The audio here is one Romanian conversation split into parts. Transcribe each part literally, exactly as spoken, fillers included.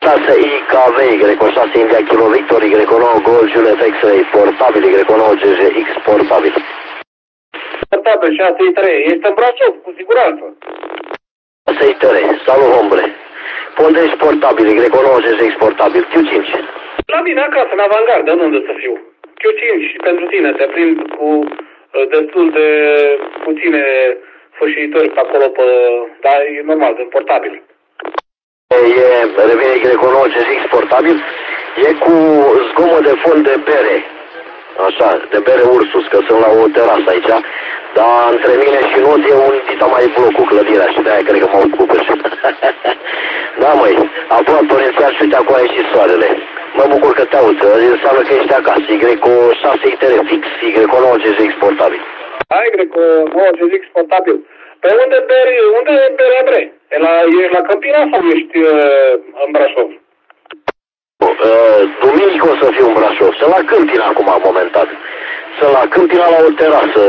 șase I K V, Y șase India Kilo Victor, Y nouă Gol Juliet X-Ray portabil, Y nouă G G X portabil. Portabil șase I trei, este în Brașov, cu siguranță. șase I trei, salut hombre. Pondești portabil, Y nouă G G X portabil, Q cinci. La mine acasă, în avangardă, în unde să fiu. Q cinci și pentru tine, te prind cu uh, destul de puține fâșiitori pe acolo, pe, dar e normal, în portabil. E, revine Y nouă G G X portabil, e cu zgomot de fond de bere. Așa, de bere Ursus, că sunt la o terasă aici, dar între mine și not e un dita mai bloc cu clădirea și de-aia cred că mă ocup și da, măi, aproape torențial și uite acolo a ieșit soarele. Mă bucur că te aud, înseamnă că ești acasă, Y șase I T R fix, Y nouă G G X portabil. Hai, Y nouă G G X portabil. Pe unde beri, unde beri Andrei? E la, ești la Câmpina sau ești uh, în Brașov? Uh, duminică o să fiu în Brașov. Sunt la Câmpina acum, momentan. Sunt la Câmpina la o terasă.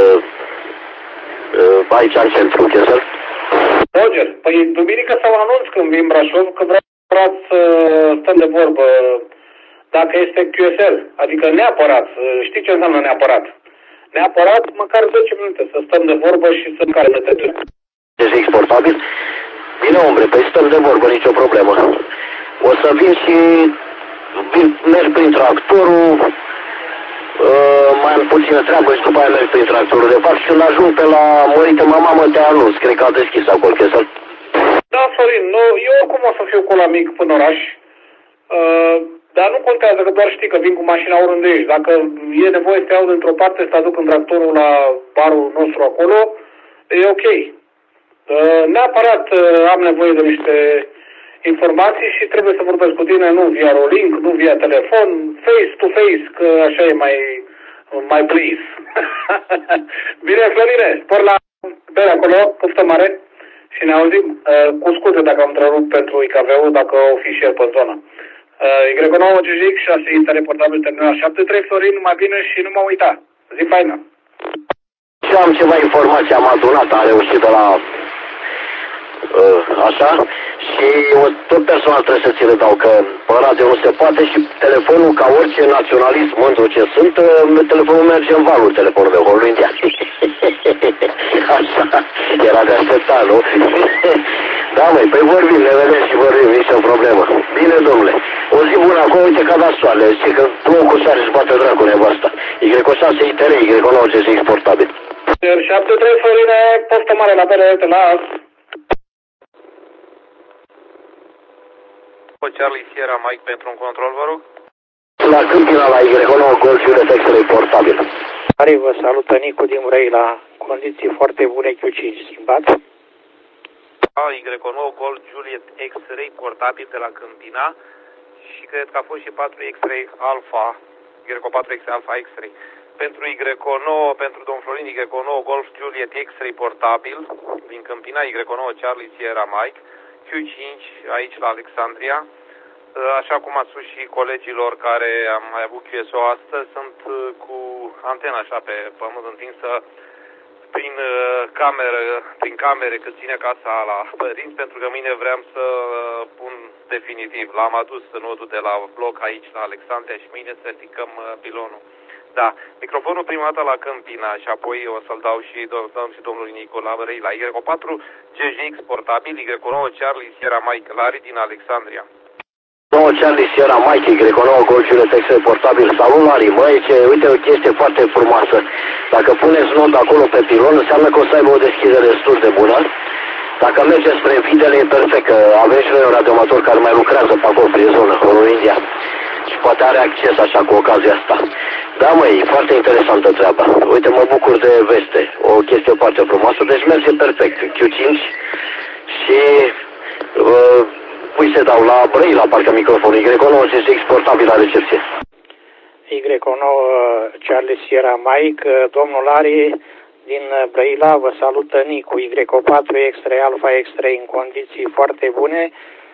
Uh, aici în centru, Chesel. Roger, păi duminică să vă anunț când vin în Brașov că vreau să stăm de vorbă dacă este Q S L. Adică neapărat, știi ce înseamnă neapărat? Neapărat măcar zece minute să stăm de vorbă și să care ne tătăm. Deci exportabil? Bine, ombre, păi stăm de vorbă, nicio problemă. O să vin și vin, merg prin tractorul, uh, mai am puțină treabă și după aia merg prin tractorul de fapt și când ajung pe la Mărită mama mă te anunț, cred că a deschis acolo, Chesel. Da, Sorin, nu, eu oricum o să fiu cu la mic până oraș, uh, dar nu contează că doar știi că vin cu mașina oriunde ești. Dacă e nevoie să te iau dintr-o parte, să te aduc în tractorul la barul nostru acolo, e ok. Uh, neapărat uh, am nevoie de niște informații și trebuie să vorbesc cu tine, nu via rolling, nu via telefon, face to face, că așa e mai, mai please. Bine, Florine, spor la bere acolo, poftă mare și ne auzim. Uh, cu scuze dacă am întrerupt pentru I K V-ul, dacă o fi și el pe zonă. Uh, Y nouă G G X șase Inter portabil terminal șapte trei, Florin, numai bine și nu mă uita. Zi faină. Și am ceva informații, am adunat, am reușit de la uh, așa și eu, tot personal trebuie să ți le dau, că pe radio nu se poate și telefonul, ca orice naționalist mândru ce sunt, uh, telefonul merge în valul, telefonul meu, holul indian. Așa, era de așteptat, nu? Da, măi, păi vorbim, ne vedem și vorbim, nici o problemă. Bine, domnule, o zi bună acolo, uite ca da soarele, știi că plouă cu soare și bate dracu nevasta. Y șase I T R, Y nouă G G X portabil. șapte trei, Florine, poftă mare la bere, te las. Charlie Sierra Mike pentru un control, vă rog. La Câmpina, la Y nouă Gol Juliet X-Ray portabil. Care vă salută Nicu din Brăila, condiții foarte bune, Q cinci schimbat. Y nouă Gol Juliet X-Ray portabil de la Câmpina și cred că a fost și patru X-Ray Alpha, Y patru X Alpha X-Ray. Pentru Y nouă, pentru domn Florin, Y nouă Golf Juliet X-Ray portabil din Câmpina, Y nouă Charlie Sierra Mike, Q cinci aici la Alexandria. Așa cum a spus și colegilor care am mai avut Q S O astăzi, sunt cu antena așa pe pământ întinsă prin cameră, prin camere cât ține casa la părinți, pentru că mâine vreau să pun definitiv. L-am adus nodul de la bloc aici la Alexandria și mâine să ridicăm pilonul. Da, microfonul prima dată la Câmpina și apoi o să-l dau și, dau și domnului Nicola Brăila. Y patru G G X portabil, Y nouă Charlie Sierra Mike, Larry din Alexandria. nouă Charlie Sierra Mike, Y nouă Gol Juliet X-Ray portabil. Salut, Larry, măi, ce, uite, o chestie foarte frumoasă. Dacă puneți nod acolo pe pilon, înseamnă că o să aibă o deschidere destul de bună. Dacă mergeți spre Videle, e perfect, că avem și noi un radioamator care mai lucrează pe acolo, prin zonă, în India. Și poate are acces așa cu ocazia asta. Da, măi, foarte interesantă treaba. Uite, mă bucur de veste. O chestie foarte frumoasă, deci merge perfect. Q cinci și uh, pui se dau la Brăila, parcă microfonul Y nouă G G X portabil la recepție. Y nouă Charlie Sierra Mike, domnul Larry din Brăila, vă salută Nicu, Y patru X-Ray Alpha X-Ray în condiții foarte bune.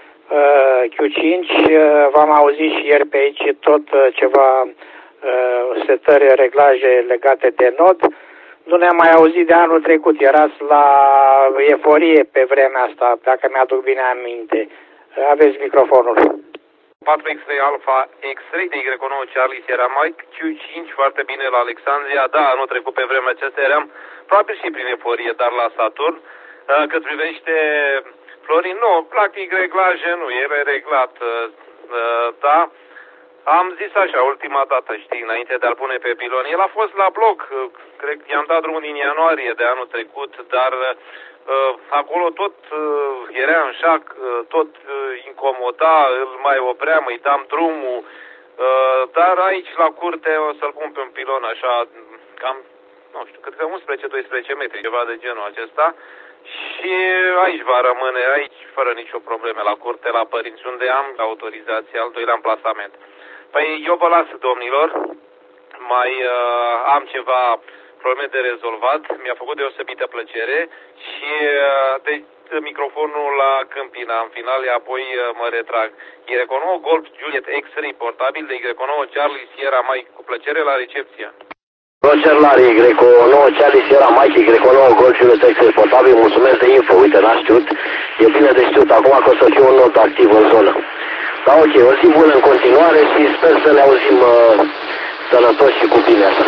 Q cinci, v-am auzit și ieri pe aici tot ceva setări, reglaje legate de nod. Nu ne-am mai auzit de anul trecut, erați la eforie pe vremea asta, dacă mi-aduc bine aminte. Aveți microfonul. patru X-ray Alpha X-ray de Y nouă Charlie Sierra Mike, Q cinci foarte bine la Alexandria, da, anul trecut pe vremea aceasta eram probabil și prin eforie, dar la Saturn. Cât privește Florin, nu, practic reglaje nu, el e reglat, da. Am zis așa, ultima dată, știi, înainte de a-l pune pe pilon. El a fost la bloc, cred că i-am dat drumul din ianuarie de anul trecut, dar uh, acolo tot uh, era în șac, uh, tot uh, incomoda, îl mai opream, îi dam drumul. Uh, dar aici, la curte, o să-l pun pe un pilon așa, cam, nu știu, cred că unsprezece doisprezece metri, ceva de genul acesta. Și aici va rămâne, aici, fără nicio problemă, la curte, la părinți, unde am autorizație, al doilea amplasament. Păi eu vă las, domnilor, mai uh, am ceva probleme de rezolvat, mi-a făcut deosebită plăcere și uh, de, de microfonul la Câmpina, în final, apoi uh, mă retrag. Y nouă Golf Juliet X-Ray portabil de Y nouă Charlie Sierra Mike, cu plăcere la recepție. Roger Lari, Y nouă Charlie Sierra Mike, Y nouă Golf Juliet X-Ray portabil, mulțumesc de info, uite, n-a știut, e bine de știut acum că o să fiu un not activ în zonă. Da, ok, o zi bună în continuare și sper să ne auzim uh, sănătoși și cu bine așa.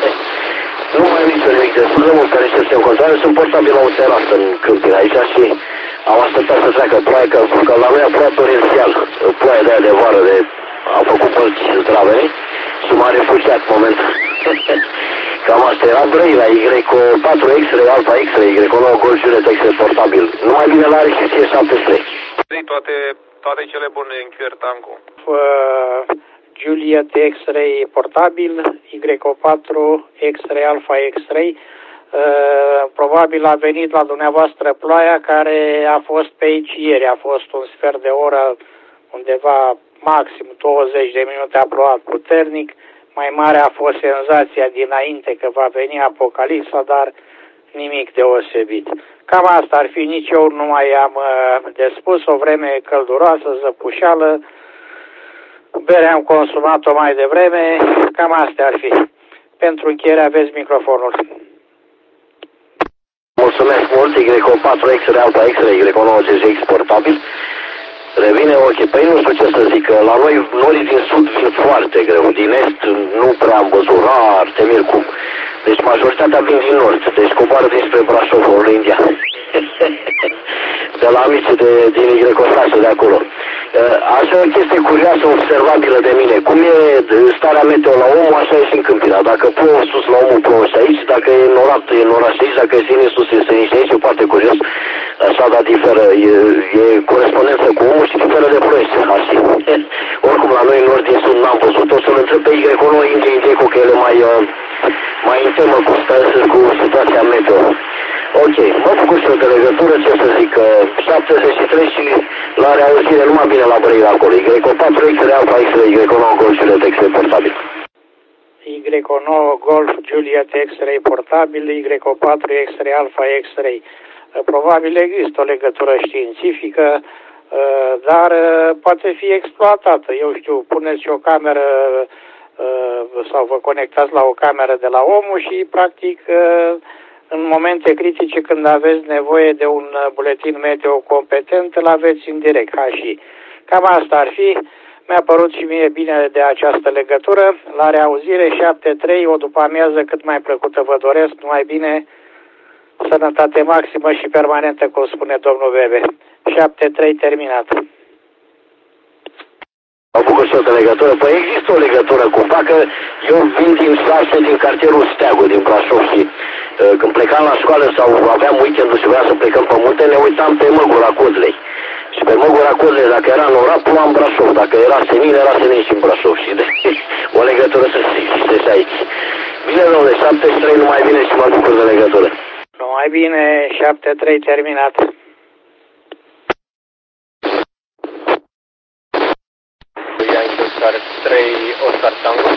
Nu mai am nicio nimic de spus, rămân pe recepție în continuare, sunt portabil la un terasă în Câmpina aici și am așteptat să treacă ploaie, că, că la noi a plouat torențial, ploaie de aia de vară, de, a făcut pălți zdravene și m-a refugiat momentul. Cam asta era Brăila, Y patru X-Ray, Alpha X-Ray, Y nouă Golf Juliet X-Ray portabil. Numai bine la recepție șaptesprezece. Toate, toate cele bune în Chier Tancu. Uh, Juliet X-Ray portabil, Y patru X-Ray Alpha X-Ray. Uh, probabil a venit la dumneavoastră ploaia care a fost pe aici ieri, a fost un sfert de oră, undeva maxim douăzeci de minute a plouat puternic. Mai mare a fost senzația dinainte că va veni apocalipsa, dar nimic deosebit. Cam asta ar fi, nici eu nu mai am uh, de spus, o vreme călduroasă, zăpușeală, bere am consumat-o mai devreme, cam astea ar fi. Pentru încheiere aveți microfonul. Mulțumesc mult, Y patru X-Ray Alpha X-Ray, Y nouă G G X portabil. Revine ok, păi nu știu ce să zic, că la noi norii din sud vin foarte greu, din est nu prea am văzut, rar, te mir cum. Deci majoritatea vin din nord, deci coboară dinspre Brașov, în India. De la amicii de, din Y de acolo. Așa e o chestie curioasă, observabilă de mine. Cum e starea meteo la omul, așa e și în Câmpina. Dacă plouă sus la omul, plouă și aici. Dacă e norat, e norat și aici. Dacă e senin sus, e senin și aici. E foarte curios. Așa, dar diferă. E, e corespondență cu omul și diferă de proiect. Așa. Oricum, la noi în nord din sud n-am văzut. O să-l întreb pe Y nouă India Indeco, că ele mai, mai în temă cu, cu situația meteo. Ok, mă bucur și eu de legătură, ce să zic, șaptezeci și trei și la reauzire numai bine la Brăila acolo. Y patru X-Ray Alpha X-Ray, Y nouă Golf Juliet X-Ray portabil. Y nouă Golf Juliet X-Ray portabil, Y patru X-Ray Alpha X-Ray. Probabil există o legătură științifică, dar poate fi exploatată. Eu știu, puneți o cameră sau vă conectați la o cameră de la omul și practic în momente critice când aveți nevoie de un buletin meteo competent, îl aveți în direct, ca și. Cam asta ar fi. Mi-a părut și mie bine de această legătură. La reauzire șapte trei, o după amiază cât mai plăcută vă doresc, numai bine, sănătate maximă și permanentă, cum spune domnul Bebe. șapte trei terminat. Am făcut și eu de legătură. Păi există o legătură cumva, că eu vin din șase, din cartierul Steagul, din Brașov și uh, când plecam la școală sau aveam weekendul și vreau să plecăm pe munte, ne uitam pe Măgura Codlei. Și pe Măgura Codlei, dacă era în oraș, ploua în Brașov. Dacă era senin, era senin și în Brașov. Și de, o legătură să existe și aici. Bine, domnule, șapte trei, numai bine și mă bucur de legătură. Numai bine, șapte trei terminat. trei Oscar Tango.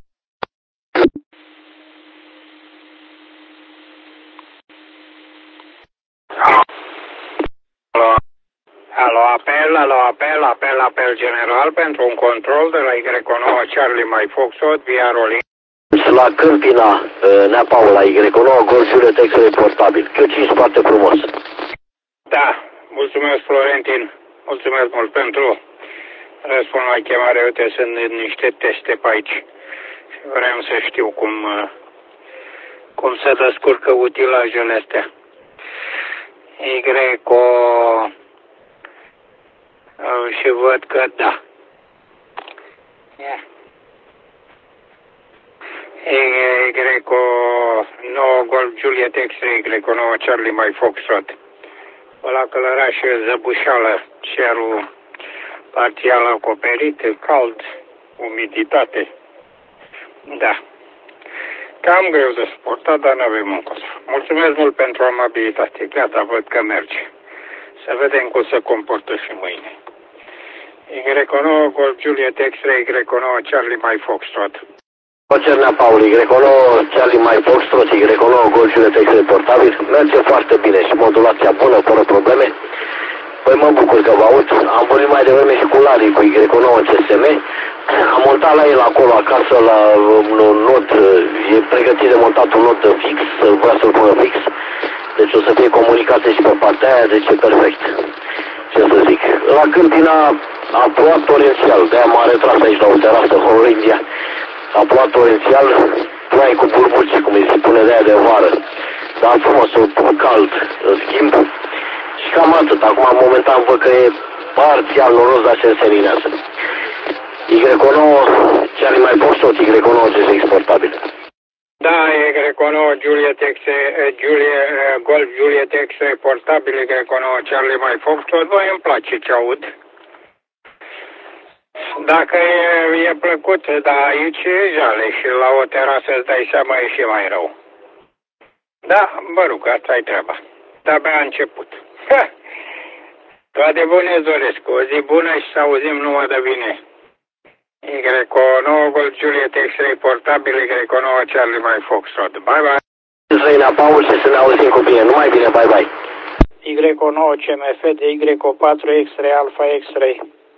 Alo, apel, alo, apel, apel, apel general pentru un control de la Y nouă Charlie Mike Foxtrot via Rolling. La Câmpina, Nea Paula, Y nouă Golf Juliet X-Ray portabil. Q cinci foarte frumos. Da, mulțumesc Florentin, mulțumesc mult pentru Răspund la chemare, uite, sunt niște teste pe aici. Vreau să știu cum, cum se descurcă utilajele astea. Y-O și văd că da. Y-O nouă Golf Juliet X-Ray, Y-O nouă Charlie mai Foxtrot. Ăla călăraș zăbușeală, cerul parțial acoperit, cald, umiditate. Da. Cam greu de suportat, dar nu avem încotro. Mulțumesc mult pentru amabilitate. Gata, văd că merge. Să vedem cum se comportă și mâine. Y-O nouă Golf Juliet X-Ray, Y-O nouă Charlie mai Foxtrot. Cernea Paul, Y-O nouă Charlie mai Foxtrot, Y-O nouă Golf Juliet X-Ray portabil. Merge foarte bine și modulația bună, fără probleme. Păi mă bucur că vă aud. Am vorbit mai devreme și cu Lari, cu Y-O nouă C S M. Am montat la el acolo acasă la un nod, e pregătit de montat un nod fix, vrea să-l pună fix. Deci o să fie comunicație și pe partea aia, deci e perfect. Ce să zic. La Câmpina a plouat torențial, de-aia m-a retras aici la o terasă, Horindia. A plouat torențial, ploaie cu burbuci, cum îi se spune de aia de vară. Dar frumos, cald, în schimb. Și cam atât. Acum, momentan, văd că e parțial noros, dar se înseninează. Y-O nouă, Charlie mai Foxtrot, Y-O nouă G S X portabil. Da, Y-O nouă Juliet X, Juliet, Golf Juliet X portabil, Y-O nouă Charlie mai Foxtrot. Voi îmi place ce aud. Dacă e, e plăcut, dar aici e jale și la o terasă îți dai seama e și mai rău. Da, mă rog, asta e treaba. De-abia a început. Ha! Toate bune îți doresc. O zi bună și să auzim numai de bine. Y-O nouă Golf Juliet X-Ray portabil, Y-O nouă Charlie mai Foxtrot. Bye bye. Răina Paul și să ne auzim cu bine. Numai bine, bye bye. Y-O nouă C M F de Y-O patru X-Ray Alpha X-Ray.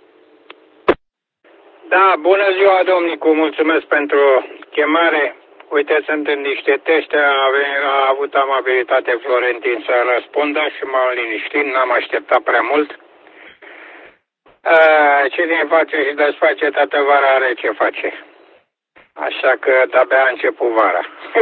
Da, bună ziua, domnicu, mulțumesc pentru chemare. Uite, sunt în niște teste, a, a avut amabilitate Florentin să răspundă și m-am liniștit, n-am așteptat prea mult. A, cine face și desface toată vara are ce face. Așa că de-abia a început vara.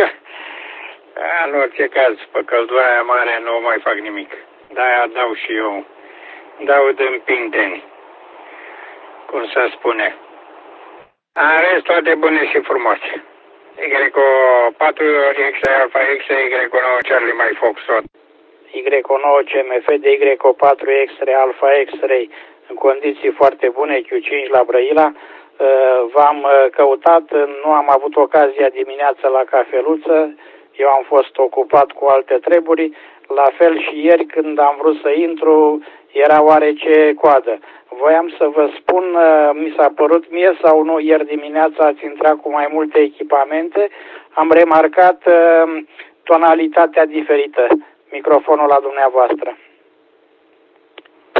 În orice caz, pe căldura mare nu mai fac nimic. De-aia dau și eu, dau din pinteni, cum se spune. În rest, toate bune și frumoase. Y-O patru X-Ray Alpha X-Ray, Y-O nouă Charlie mai Foxtrot. Y-O nouă C M F de Y-O patru X-Ray Alpha X-Ray în condiții foarte bune, Q cinci la Brăila. V-am căutat, nu am avut ocazia dimineața la cafeluță, eu am fost ocupat cu alte treburi, la fel și ieri când am vrut să intru, era oarece coadă. Voiam să vă spun, mi s-a părut mie sau nu, ieri dimineața ați intrat cu mai multe echipamente, am remarcat tonalitatea diferită. Microfonul la dumneavoastră.